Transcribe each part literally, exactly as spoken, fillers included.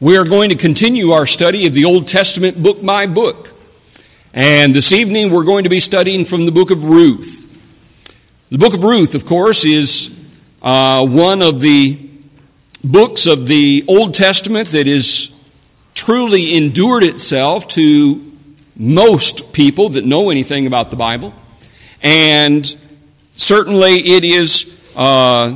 We are going to continue our study of the Old Testament book by book. And this evening we're going to be studying from the book of Ruth. The book of Ruth, of course, is uh, one of the books of the Old Testament that is truly endured itself to most people that know anything about the Bible. And certainly it is uh,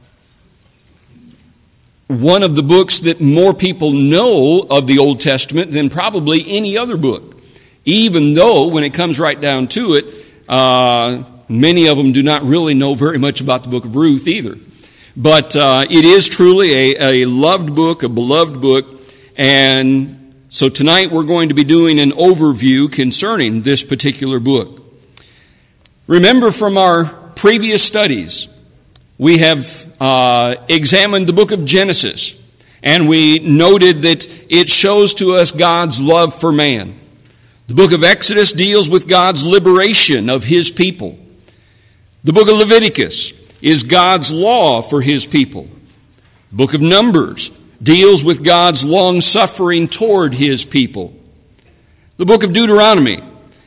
one of the books that more people know of the Old Testament than probably any other book. Even though, when it comes right down to it, uh, many of them do not really know very much about the book of Ruth either. But uh, it is truly a, a loved book, a beloved book, and so tonight we're going to be doing an overview concerning this particular book. Remember from our previous studies, we have uh, examined the book of Genesis, and we noted that it shows to us God's love for man. The book of Exodus deals with God's liberation of His people. The book of Leviticus is God's law for His people. The book of Numbers deals with God's long-suffering toward His people. The book of Deuteronomy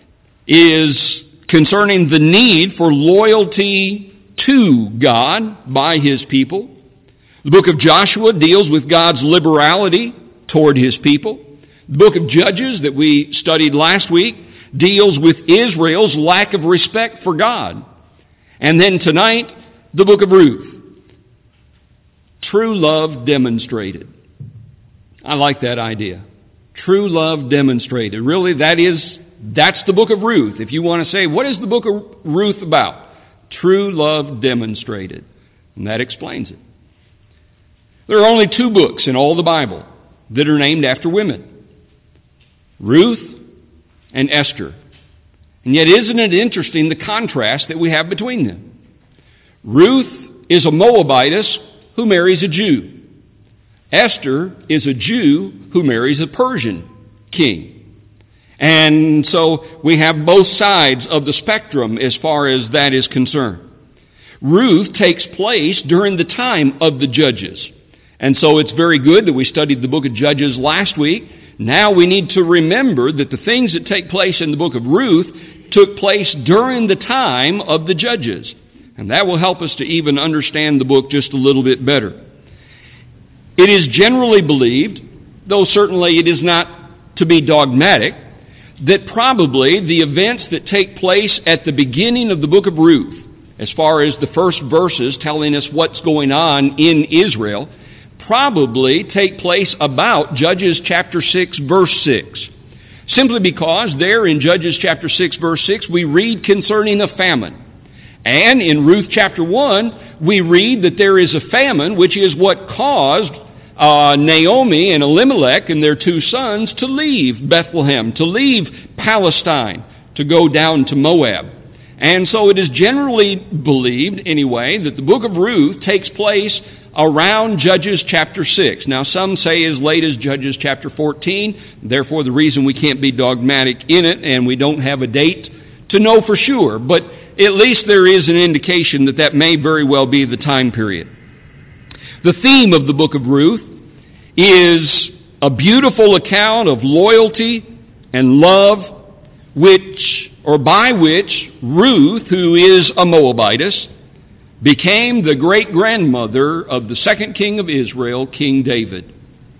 is concerning the need for loyalty to God by His people. The book of Joshua deals with God's liberality toward His people. The book of Judges that we studied last week deals with Israel's lack of respect for God. And then tonight, the book of Ruth. True love demonstrated. I like that idea. True love demonstrated. Really, that is, that's the book of Ruth. If you want to say, what is the book of Ruth about? True love demonstrated. And that explains it. There are only two books in all the Bible that are named after women. Ruth and Esther. And yet isn't it interesting the contrast that we have between them? Ruth is a Moabitess who marries a Jew. Esther is a Jew who marries a Persian king. And so we have both sides of the spectrum as far as that is concerned. Ruth takes place during the time of the Judges. And so it's very good that we studied the book of Judges last week. Now we need to remember that the things that take place in the book of Ruth took place during the time of the Judges. And that will help us to even understand the book just a little bit better. It is generally believed, though certainly it is not to be dogmatic, that probably the events that take place at the beginning of the book of Ruth, as far as the first verses telling us what's going on in Israel, probably take place about Judges chapter six, verse six. Simply because there in Judges chapter six, verse six, we read concerning a famine. And in Ruth chapter one, we read that there is a famine, which is what caused uh, Naomi and Elimelech and their two sons to leave Bethlehem, to leave Palestine, to go down to Moab. And so it is generally believed, anyway, that the book of Ruth takes place around Judges chapter six. Now, some say as late as Judges chapter fourteen. Therefore, the reason we can't be dogmatic in it, and we don't have a date to know for sure. But at least there is an indication that that may very well be the time period. The theme of the book of Ruth is a beautiful account of loyalty and love, which, or by which, Ruth, who is a Moabitess, became the great-grandmother of the second king of Israel, King David.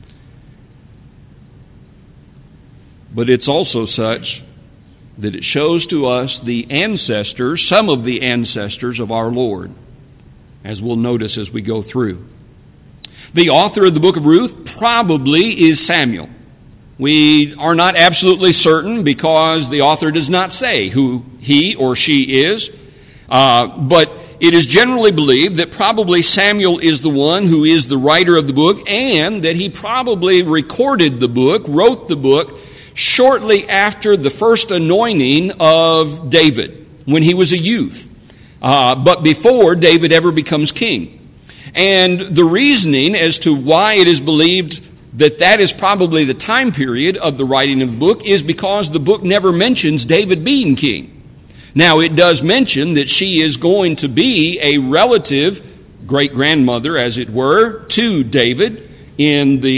But it's also such that it shows to us the ancestors, some of the ancestors of our Lord, as we'll notice as we go through. The author of the book of Ruth probably is Samuel. We are not absolutely certain because the author does not say who he or she is, uh, but it is generally believed that probably Samuel is the one who is the writer of the book, and that he probably recorded the book, wrote the book, shortly after the first anointing of David, when he was a youth, uh, but before David ever becomes king. And the reasoning as to why it is believed that that is probably the time period of the writing of the book is because the book never mentions David being king. Now, it does mention that she is going to be a relative great-grandmother, as it were, to David in the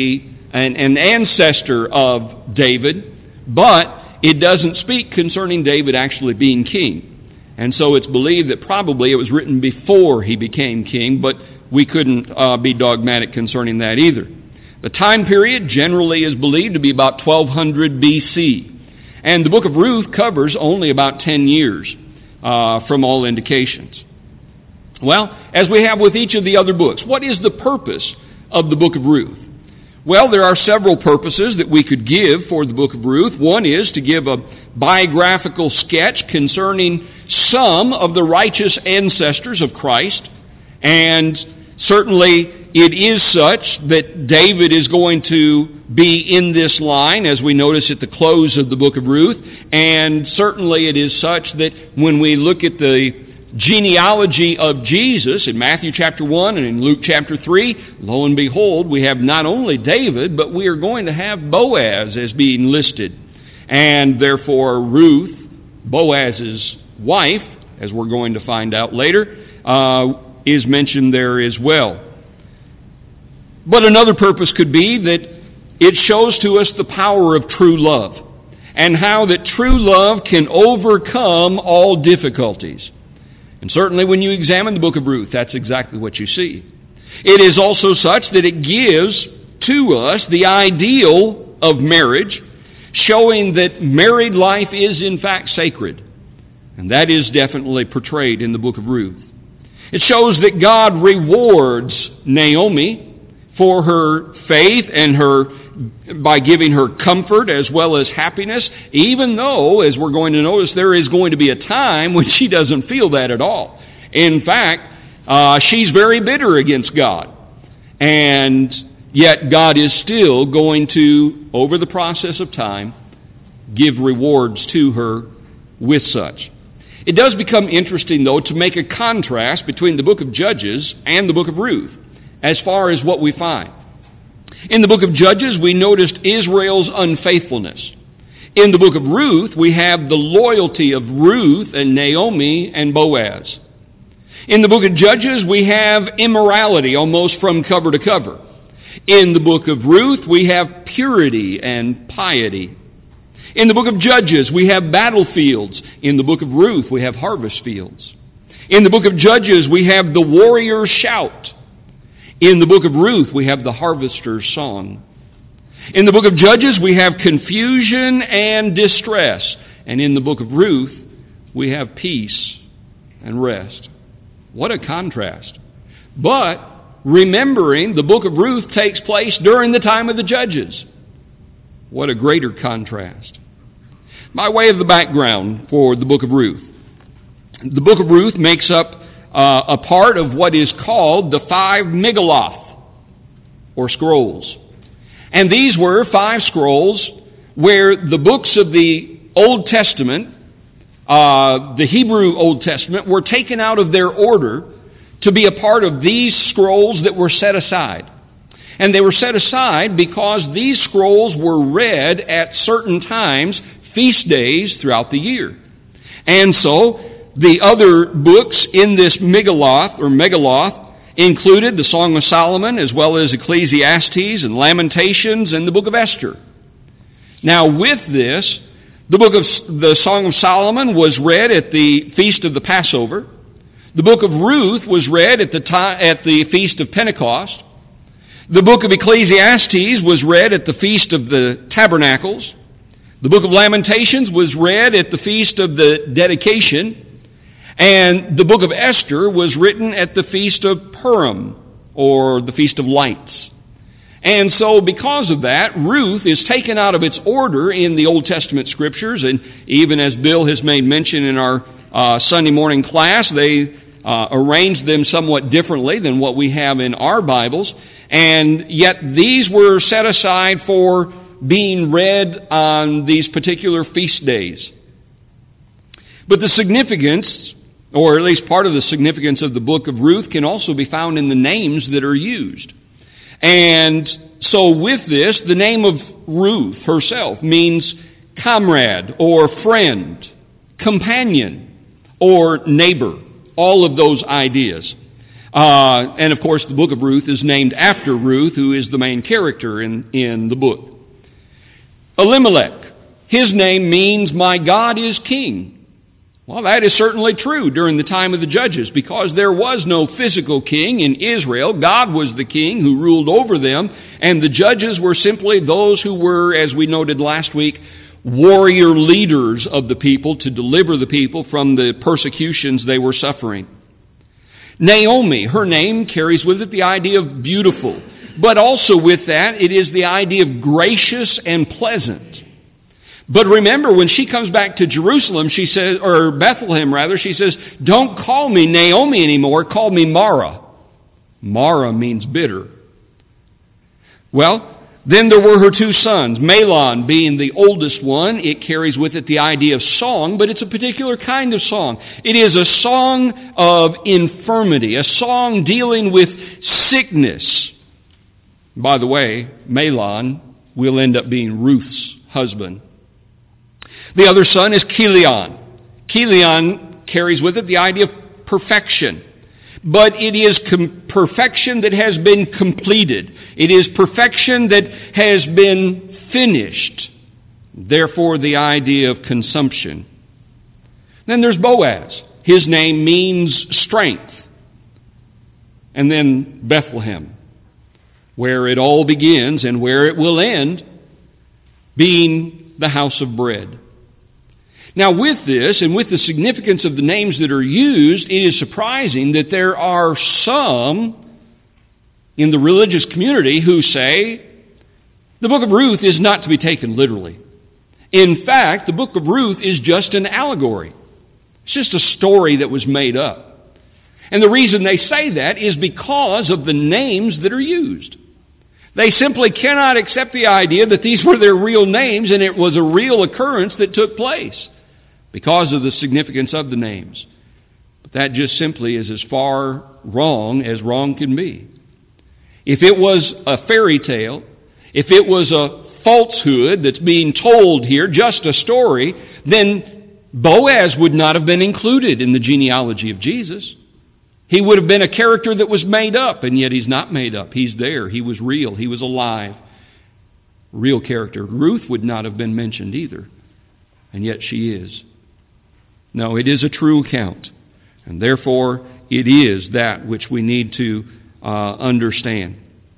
an, an ancestor of David, but it doesn't speak concerning David actually being king. And so it's believed that probably it was written before he became king, but we couldn't uh, be dogmatic concerning that either. The time period generally is believed to be about twelve hundred B C. And the book of Ruth covers only about ten years uh, from all indications. Well, as we have with each of the other books, what is the purpose of the book of Ruth? Well, there are several purposes that we could give for the book of Ruth. One is to give a biographical sketch concerning some of the righteous ancestors of Christ. And certainly it is such that David is going to be in this line, as we notice at the close of the book of Ruth. And certainly it is such that when we look at the genealogy of Jesus in Matthew chapter one and in Luke chapter three, lo and behold, we have not only David, but we are going to have Boaz as being listed. And therefore Ruth, Boaz's wife, as we're going to find out later, uh, is mentioned there as well. But another purpose could be that it shows to us the power of true love and how that true love can overcome all difficulties. And certainly when you examine the book of Ruth, that's exactly what you see. It is also such that it gives to us the ideal of marriage, showing that married life is in fact sacred. And that is definitely portrayed in the book of Ruth. It shows that God rewards Naomi for her faith and her by giving her comfort as well as happiness, even though, as we're going to notice, there is going to be a time when she doesn't feel that at all. In fact, uh, she's very bitter against God. And yet God is still going to, over the process of time, give rewards to her with such. It does become interesting, though, to make a contrast between the book of Judges and the book of Ruth, as far as what we find. In the book of Judges, we noticed Israel's unfaithfulness. In the book of Ruth, we have the loyalty of Ruth and Naomi and Boaz. In the book of Judges, we have immorality almost from cover to cover. In the book of Ruth, we have purity and piety. In the book of Judges, we have battlefields. In the book of Ruth, we have harvest fields. In the book of Judges, we have the warrior's shout. In the book of Ruth, we have the harvester's song. In the book of Judges, we have confusion and distress. And in the book of Ruth, we have peace and rest. What a contrast. But remembering the book of Ruth takes place during the time of the Judges. What a greater contrast. By way of the background for the book of Ruth, the book of Ruth makes up Uh, a part of what is called the five Megilloth, or scrolls. And these were five scrolls where the books of the Old Testament, uh, the Hebrew Old Testament, were taken out of their order to be a part of these scrolls that were set aside. And they were set aside because these scrolls were read at certain times, feast days throughout the year. And so the other books in this Megilloth or Megilloth included the Song of Solomon, as well as Ecclesiastes and Lamentations and the book of Esther. Now, with this, the book of the Song of Solomon was read at the feast of the Passover. The book of Ruth was read at the time, at the feast of Pentecost. The book of Ecclesiastes was read at the feast of the Tabernacles. The book of Lamentations was read at the feast of the Dedication. And the book of Esther was written at the Feast of Purim, or the Feast of Lights. And so because of that, Ruth is taken out of its order in the Old Testament Scriptures. And even as Bill has made mention in our uh, Sunday morning class, they uh, arranged them somewhat differently than what we have in our Bibles. And yet these were set aside for being read on these particular feast days. But the significance, or at least part of the significance of the book of Ruth, can also be found in the names that are used. And so with this, the name of Ruth herself means comrade or friend, companion or neighbor, all of those ideas. Uh, and of course, the book of Ruth is named after Ruth, who is the main character in, in the book. Elimelech, his name means my God is king. Well, that is certainly true during the time of the judges, because there was no physical king in Israel. God was the king who ruled over them, and the judges were simply those who were, as we noted last week, warrior leaders of the people to deliver the people from the persecutions they were suffering. Naomi, her name carries with it the idea of beautiful, but also with that it is the idea of gracious and pleasant. But remember, when she comes back to Jerusalem, she says, or Bethlehem rather, she says, don't call me Naomi anymore, call me Mara. Mara means bitter. Well, then there were her two sons, Mahlon being the oldest one. It carries with it the idea of song, but it's a particular kind of song. It is a song of infirmity, a song dealing with sickness. By the way, Mahlon will end up being Ruth's husband. The other son is Chilion. Chilion carries with it the idea of perfection. But it is com- perfection that has been completed. It is perfection that has been finished. Therefore, the idea of consumption. Then there's Boaz. His name means strength. And then Bethlehem, where it all begins and where it will end, being the house of bread. Now, with this and with the significance of the names that are used, it is surprising that there are some in the religious community who say the book of Ruth is not to be taken literally. In fact, the book of Ruth is just an allegory. It's just a story that was made up. And the reason they say that is because of the names that are used. They simply cannot accept the idea that these were their real names and it was a real occurrence that took place, because of the significance of the names. But that just simply is as far wrong as wrong can be. If it was a fairy tale, if it was a falsehood that's being told here, just a story, then Boaz would not have been included in the genealogy of Jesus. He would have been a character that was made up, and yet he's not made up. He's there. He was real. He was alive. Real character. Ruth would not have been mentioned either, and yet she is. No, it is a true account, and therefore it is that which we need to uh, understand.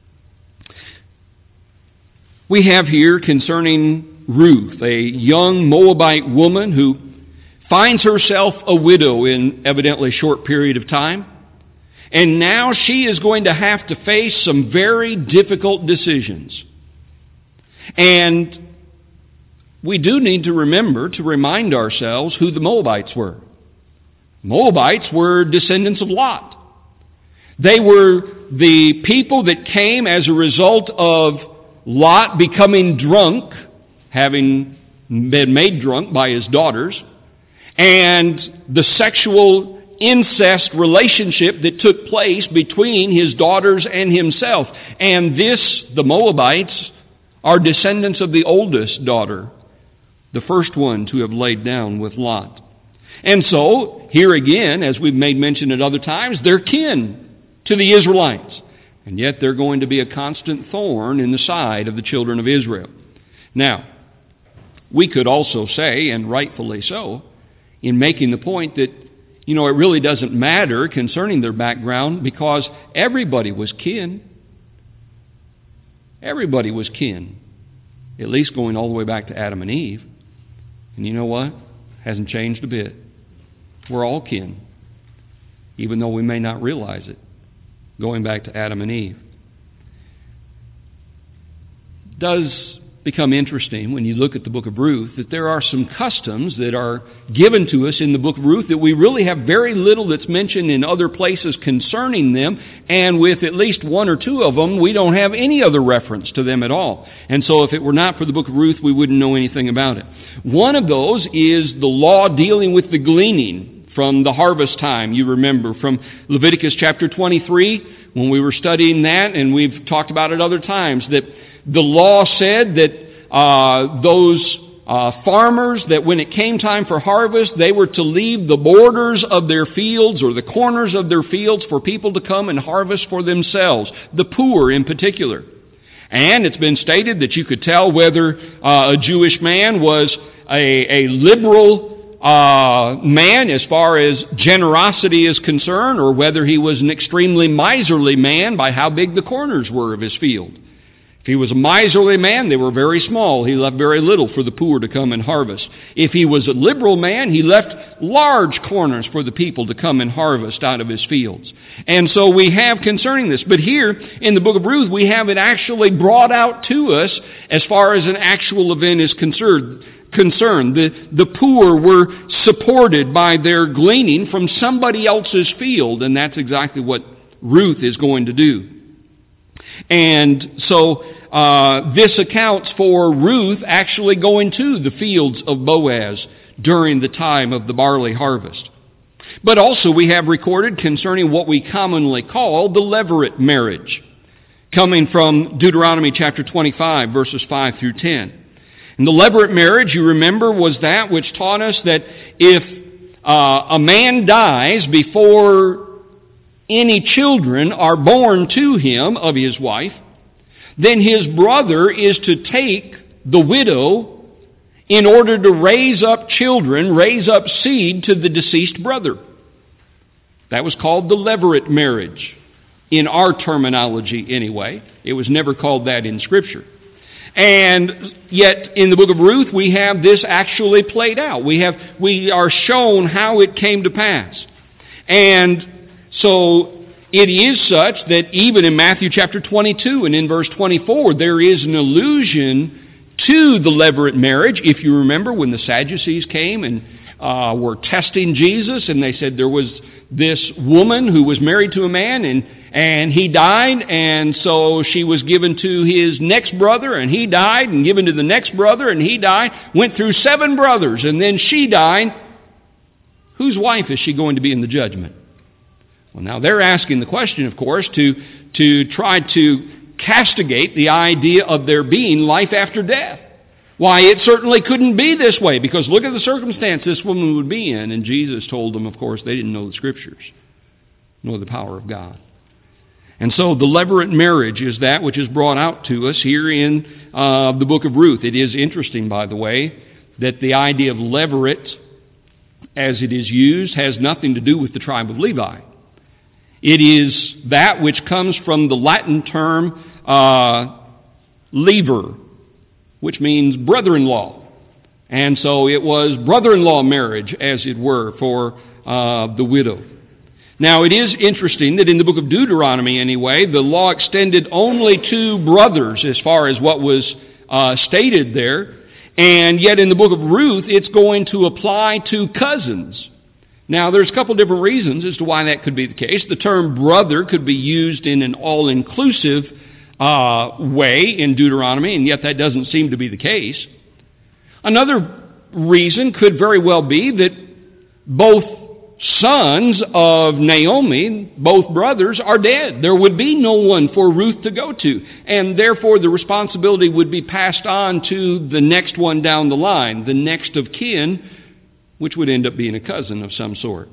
We have here concerning Ruth, a young Moabite woman who finds herself a widow in evidently a short period of time, and now she is going to have to face some very difficult decisions. And we do need to remember to remind ourselves who the Moabites were. Moabites were descendants of Lot. They were the people that came as a result of Lot becoming drunk, having been made drunk by his daughters, and the sexual incest relationship that took place between his daughters and himself. And this, the Moabites, are descendants of the oldest daughter, the first one to have laid down with Lot. And so, here again, as we've made mention at other times, they're kin to the Israelites. And yet they're going to be a constant thorn in the side of the children of Israel. Now, we could also say, and rightfully so, in making the point that, you know, it really doesn't matter concerning their background because everybody was kin. Everybody was kin, at least going all the way back to Adam and Eve. And you know what? Hasn't changed a bit. We're all kin, even though we may not realize it, going back to Adam and Eve. It does become interesting when you look at the book of Ruth that there are some customs that are given to us in the book of Ruth that we really have very little that's mentioned in other places concerning them, and with at least one or two of them, we don't have any other reference to them at all. And so if it were not for the book of Ruth, we wouldn't know anything about it. One of those is the law dealing with the gleaning from the harvest time. You remember from Leviticus chapter twenty-three, when we were studying that, and we've talked about it other times, that the law said that uh, those uh, farmers that when it came time for harvest, they were to leave the borders of their fields or the corners of their fields for people to come and harvest for themselves, the poor in particular. And it's been stated that you could tell whether uh, a Jewish man was a, a liberal uh, man as far as generosity is concerned, or whether he was an extremely miserly man by how big the corners were of his field. If he was a miserly man, they were very small. He left very little for the poor to come and harvest. If he was a liberal man, he left large corners for the people to come and harvest out of his fields. And so we have concerning this. But here in the book of Ruth, we have it actually brought out to us as far as an actual event is concerned. concerned. The, the poor were supported by their gleaning from somebody else's field, and that's exactly what Ruth is going to do. And so uh, this accounts for Ruth actually going to the fields of Boaz during the time of the barley harvest. But also we have recorded concerning what we commonly call the levirate marriage, coming from Deuteronomy chapter twenty-five, verses five through ten. And the levirate marriage, you remember, was that which taught us that if uh, a man dies before any children are born to him of his wife, then his brother is to take the widow in order to raise up children, raise up seed to the deceased brother. That was called the levirate marriage, in our terminology anyway. It was never called that in Scripture. And yet in the book of Ruth we have this actually played out. We have we are shown how it came to pass. And so it is such that even in Matthew chapter twenty-two and in verse twenty-four, there is an allusion to the levirate marriage. If you remember when the Sadducees came and uh, were testing Jesus, and they said there was this woman who was married to a man, and, and he died, and so she was given to his next brother, and he died, and given to the next brother, and he died, went through seven brothers, and then she died. Whose wife is she going to be in the judgment? Well, now they're asking the question, of course, to, to try to castigate the idea of there being life after death. Why, it certainly couldn't be this way, because look at the circumstance this woman would be in. And Jesus told them, of course, they didn't know the Scriptures, nor the power of God. And so the levirate marriage is that which is brought out to us here in uh, the book of Ruth. It is interesting, by the way, that the idea of levirate, as it is used, has nothing to do with the tribe of Levi. It is that which comes from the Latin term uh, lever, which means brother-in-law. And so it was brother-in-law marriage, as it were, for uh, the widow. Now, it is interesting that in the book of Deuteronomy, anyway, the law extended only to brothers as far as what was uh, stated there. And yet in the book of Ruth, it's going to apply to cousins. Now, there's a couple different reasons as to why that could be the case. The term brother could be used in an all-inclusive uh, way in Deuteronomy, and yet that doesn't seem to be the case. Another reason could very well be that both sons of Naomi, both brothers, are dead. There would be no one for Ruth to go to, and therefore the responsibility would be passed on to the next one down the line, the next of kin, which would end up being a cousin of some sort.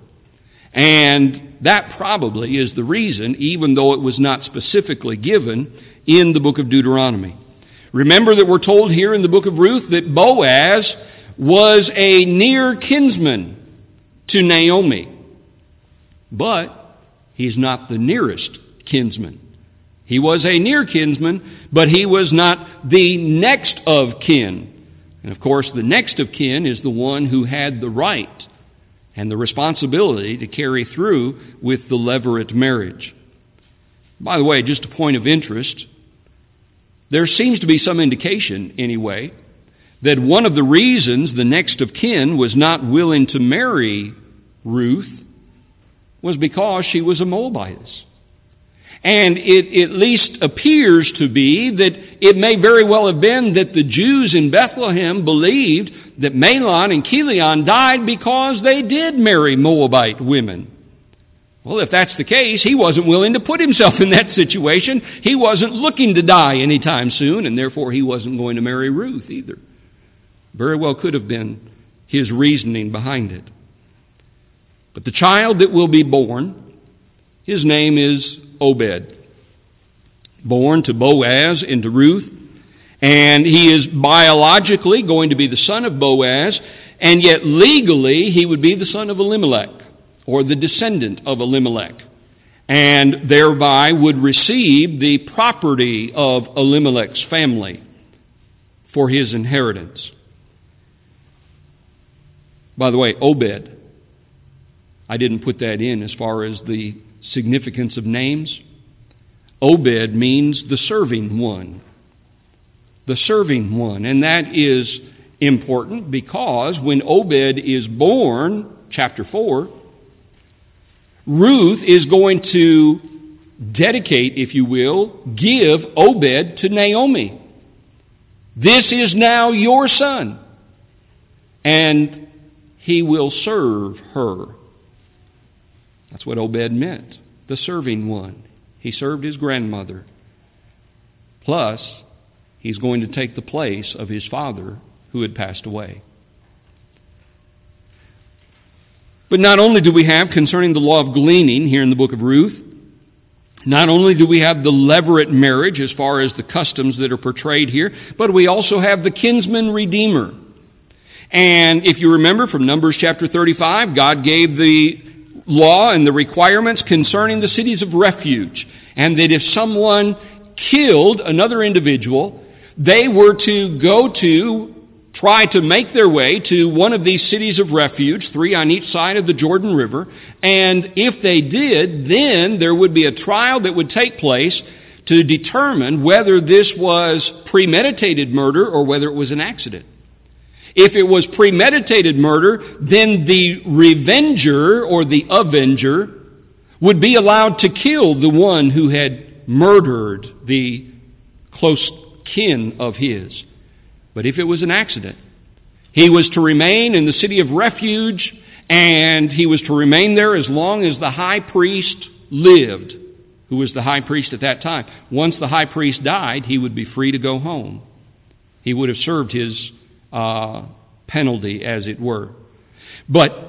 And that probably is the reason, even though it was not specifically given in the book of Deuteronomy. Remember that we're told here in the book of Ruth that Boaz was a near kinsman to Naomi, but he's not the nearest kinsman. He was a near kinsman, but he was not the next of kin. And of course, the next of kin is the one who had the right and the responsibility to carry through with the levirate marriage. By the way, just a point of interest, there seems to be some indication, anyway, that one of the reasons the next of kin was not willing to marry Ruth was because she was a Moabitess. And it at least appears to be that it may very well have been that the Jews in Bethlehem believed that Mahlon and Chilion died because they did marry Moabite women. Well, if that's the case, he wasn't willing to put himself in that situation. He wasn't looking to die anytime soon, and therefore he wasn't going to marry Ruth either. Very well could have been his reasoning behind it. But the child that will be born, his name is Obed. Born to Boaz and to Ruth. And he is biologically going to be the son of Boaz, and yet legally he would be the son of Elimelech, or the descendant of Elimelech, and thereby would receive the property of Elimelech's family for his inheritance. By the way, Obed, I didn't put that in as far as the significance of names. Obed means the serving one. The serving one. And that is important because when Obed is born, chapter four, Ruth is going to dedicate, if you will, give Obed to Naomi. This is now your son, and he will serve her. That's what Obed meant, the serving one. He served his grandmother. Plus, he's going to take the place of his father who had passed away. But not only do we have concerning the law of gleaning here in the book of Ruth, not only do we have the levirate marriage as far as the customs that are portrayed here, but we also have the kinsman redeemer. And if you remember from Numbers chapter thirty-five, God gave the law and the requirements concerning the cities of refuge, and that if someone killed another individual, they were to go to, try to make their way to one of these cities of refuge, three on each side of the Jordan River, and if they did, then there would be a trial that would take place to determine whether this was premeditated murder or whether it was an accident. If it was premeditated murder, then the revenger or the avenger would be allowed to kill the one who had murdered the close kin of his. But if it was an accident, he was to remain in the city of refuge, and he was to remain there as long as the high priest lived, who was the high priest at that time. Once the high priest died, he would be free to go home. He would have served his uh, penalty, as it were. But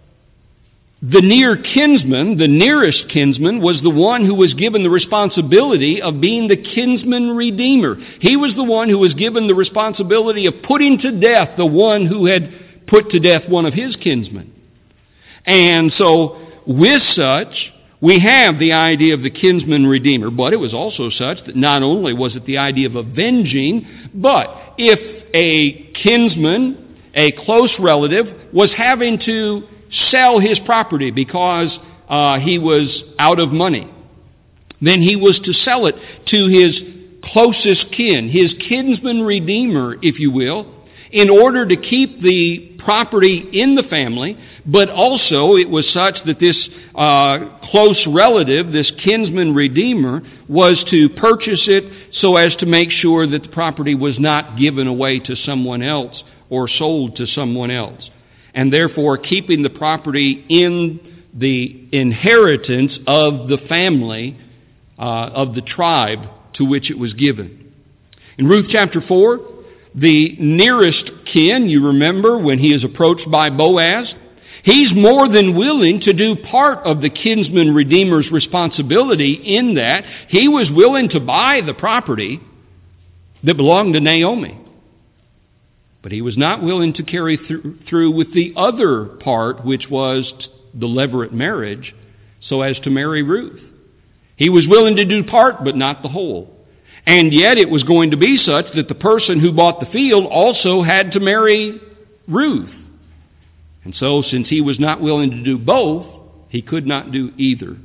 the near kinsman, the nearest kinsman, was the one who was given the responsibility of being the kinsman redeemer. He was the one who was given the responsibility of putting to death the one who had put to death one of his kinsmen. And so, with such, we have the idea of the kinsman redeemer, but it was also such that not only was it the idea of avenging, but if a kinsman, a close relative, was having to sell his property because uh, he was out of money, then he was to sell it to his closest kin, his kinsman redeemer, if you will, in order to keep the property in the family. But also it was such that this uh, close relative, this kinsman redeemer, was to purchase it so as to make sure that the property was not given away to someone else or sold to someone else, and therefore keeping the property in the inheritance of the family, uh, of the tribe to which it was given. In Ruth chapter four, the nearest kin, you remember when he is approached by Boaz, he's more than willing to do part of the kinsman redeemer's responsibility in that he was willing to buy the property that belonged to Naomi. But he was not willing to carry th- through with the other part, which was t- the levirate marriage, so as to marry Ruth. He was willing to do part, but not the whole. And yet it was going to be such that the person who bought the field also had to marry Ruth. And so, since he was not willing to do both, he could not do either.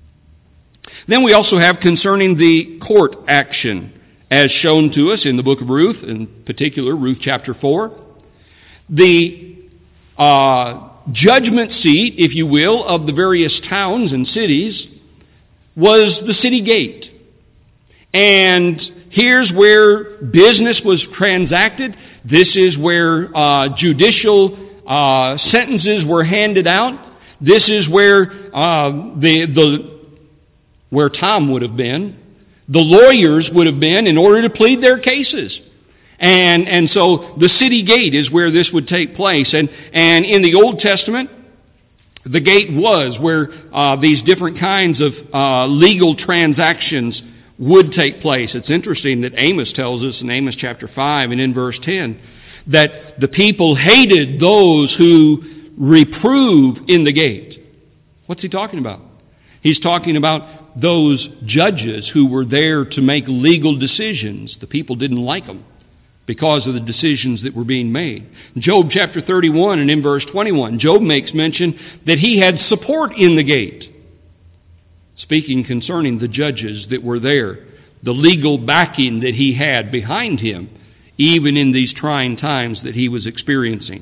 Then we also have concerning the court action, as shown to us in the book of Ruth, in particular, Ruth chapter four. The uh, judgment seat, if you will, of the various towns and cities was the city gate. And here's where business was transacted. This is where uh, judicial uh, sentences were handed out. This is where uh, the the where Tom would have been. The lawyers would have been in order to plead their cases. And, and so the city gate is where this would take place. And, and in the Old Testament, the gate was where uh, these different kinds of uh, legal transactions would take place. It's interesting that Amos tells us in Amos chapter five and in verse ten that the people hated those who reprove in the gate. What's he talking about? He's talking about those judges who were there to make legal decisions. The people didn't like them because of the decisions that were being made. Job chapter thirty-one and in verse twenty-one, Job makes mention that he had support in the gate, speaking concerning the judges that were there, the legal backing that he had behind him, even in these trying times that he was experiencing.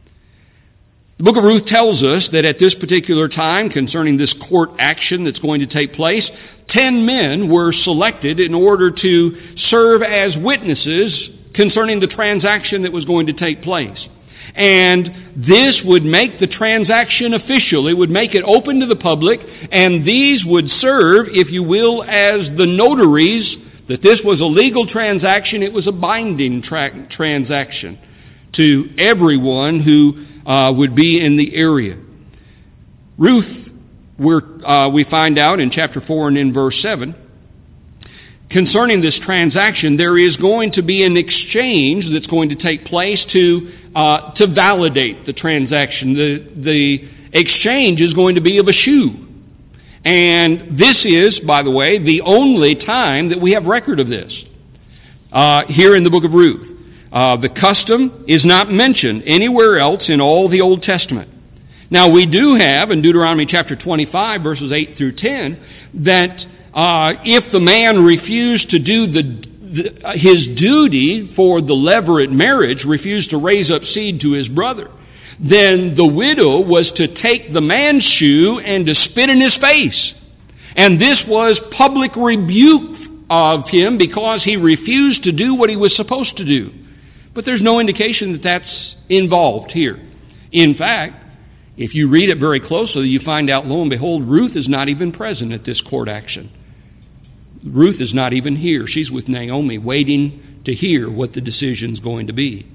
The book of Ruth tells us that at this particular time, concerning this court action that's going to take place, ten men were selected in order to serve as witnesses concerning the transaction that was going to take place. And this would make the transaction official. It would make it open to the public, and these would serve, if you will, as the notaries that this was a legal transaction. It was a binding tra- transaction to everyone who uh, would be in the area. Ruth, we're, uh, we find out in chapter four and in verse seven, concerning this transaction, there is going to be an exchange that's going to take place to uh, to validate the transaction. The, the exchange is going to be of a shoe. And this is, by the way, the only time that we have record of this uh, here in the book of Ruth. Uh, the custom is not mentioned anywhere else in all the Old Testament. Now, we do have in Deuteronomy chapter twenty-five, verses eight through ten, that uh, if the man refused to do the, the his duty for the levirate marriage, refused to raise up seed to his brother, then the widow was to take the man's shoe and to spit in his face. And this was public rebuke of him because he refused to do what he was supposed to do. But there's no indication that that's involved here. In fact, if you read it very closely, you find out, lo and behold, Ruth is not even present at this court action. Ruth is not even here. She's with Naomi, waiting to hear what the decision's going to be.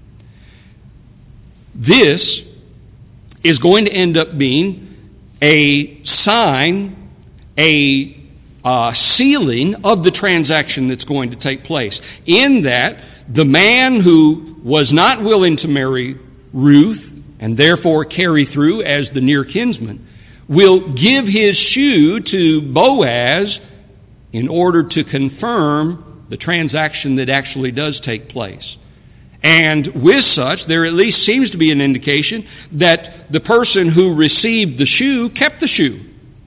This is going to end up being a sign, a uh, sealing of the transaction that's going to take place. In that, the man who was not willing to marry Ruth and therefore carry through as the near kinsman will give his shoe to Boaz in order to confirm the transaction that actually does take place. And with such, there at least seems to be an indication that the person who received the shoe kept the shoe,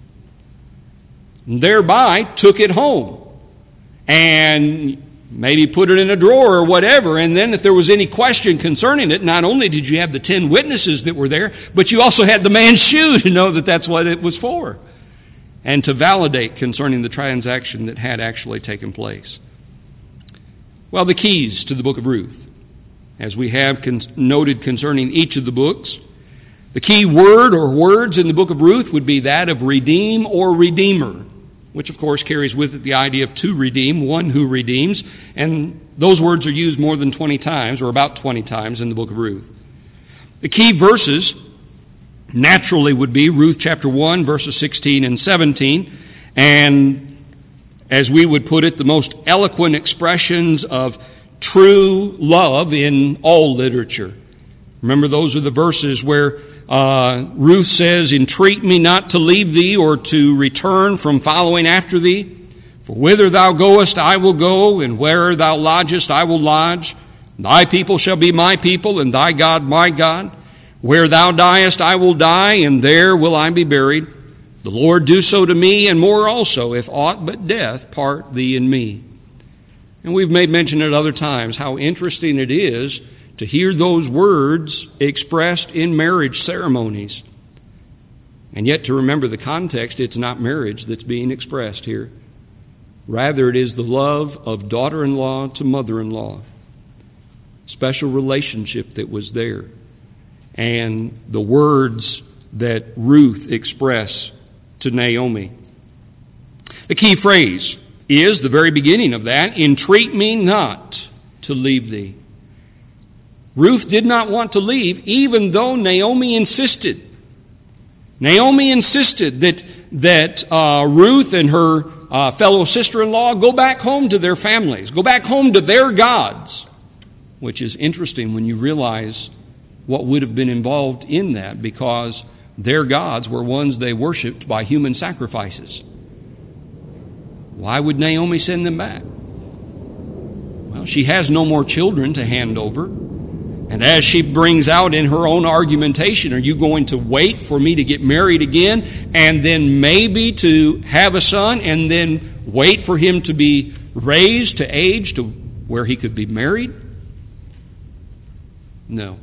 and thereby took it home, and maybe put it in a drawer or whatever. And then if there was any question concerning it, not only did you have the ten witnesses that were there, but you also had the man's shoe to know that that's what it was for, and to validate concerning the transaction that had actually taken place. Well, the keys to the book of Ruth, as we have con- noted concerning each of the books, the key word or words in the book of Ruth would be that of redeem or redeemer, which of course carries with it the idea of to redeem, one who redeems, and those words are used more than twenty times, or about twenty times in the book of Ruth. The key verses naturally would be Ruth chapter one, verses sixteen and seventeen, and as we would put it, the most eloquent expressions of true love in all literature. Remember, those are the verses where uh, Ruth says, "Entreat me not to leave thee or to return from following after thee. For whither thou goest, I will go, and where thou lodgest, I will lodge. Thy people shall be my people, and thy God my God. Where thou diest, I will die, and there will I be buried. The Lord do so to me, and more also, if aught but death part thee and me." And we've made mention at other times how interesting it is to hear those words expressed in marriage ceremonies. And yet to remember the context, it's not marriage that's being expressed here. Rather, it is the love of daughter-in-law to mother-in-law. Special relationship that was there. And the words that Ruth expressed to Naomi. The key phrase is the very beginning of that, "Entreat me not to leave thee. Ruth did not want to leave, even though Naomi insisted. Naomi insisted that, that uh, Ruth and her uh, fellow sister-in-law go back home to their families, go back home to their gods, which is interesting when you realize what would have been involved in that, because their gods were ones they worshipped by human sacrifices. Why would Naomi send them back? Well, she has no more children to hand over. And as she brings out in her own argumentation, are you going to wait for me to get married again and then maybe to have a son and then wait for him to be raised to age to where he could be married? No.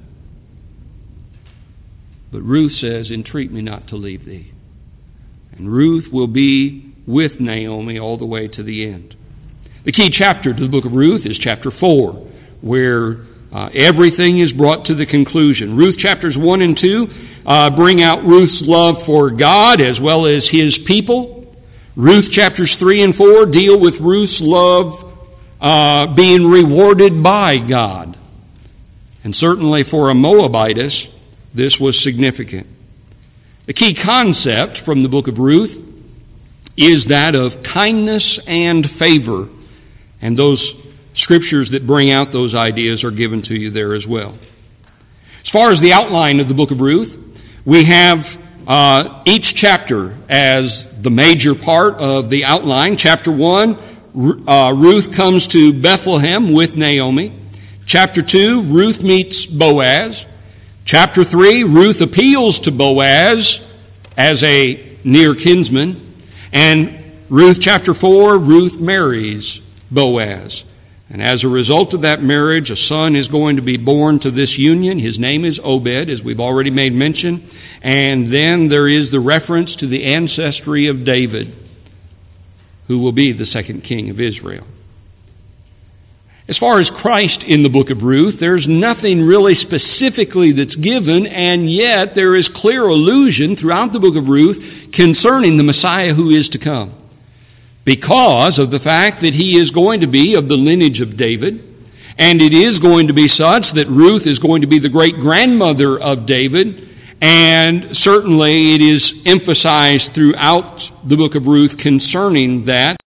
But Ruth says, entreat me not to leave thee. And Ruth will be with Naomi all the way to the end. The key chapter to the book of Ruth is chapter four, where uh, everything is brought to the conclusion. Ruth chapters one and two uh, bring out Ruth's love for God as well as his people. Ruth chapters three and four deal with Ruth's love uh, being rewarded by God. And certainly for a Moabitess, this was significant. The key concept from the book of Ruth is that of kindness and favor. And those scriptures that bring out those ideas are given to you there as well. As far as the outline of the book of Ruth, we have uh, each chapter as the major part of the outline. Chapter one, uh, Ruth comes to Bethlehem with Naomi. Chapter two, Ruth meets Boaz. Chapter three, Ruth appeals to Boaz as a near kinsman. And Ruth chapter four, Ruth marries Boaz. And as a result of that marriage, a son is going to be born to this union. His name is Obed, as we've already made mention. And then there is the reference to the ancestry of David, who will be the second king of Israel. As far as Christ in the book of Ruth, there's nothing really specifically that's given, and yet there is clear allusion throughout the book of Ruth concerning the Messiah who is to come, because of the fact that he is going to be of the lineage of David, and it is going to be such that Ruth is going to be the great-grandmother of David, and certainly it is emphasized throughout the book of Ruth concerning that.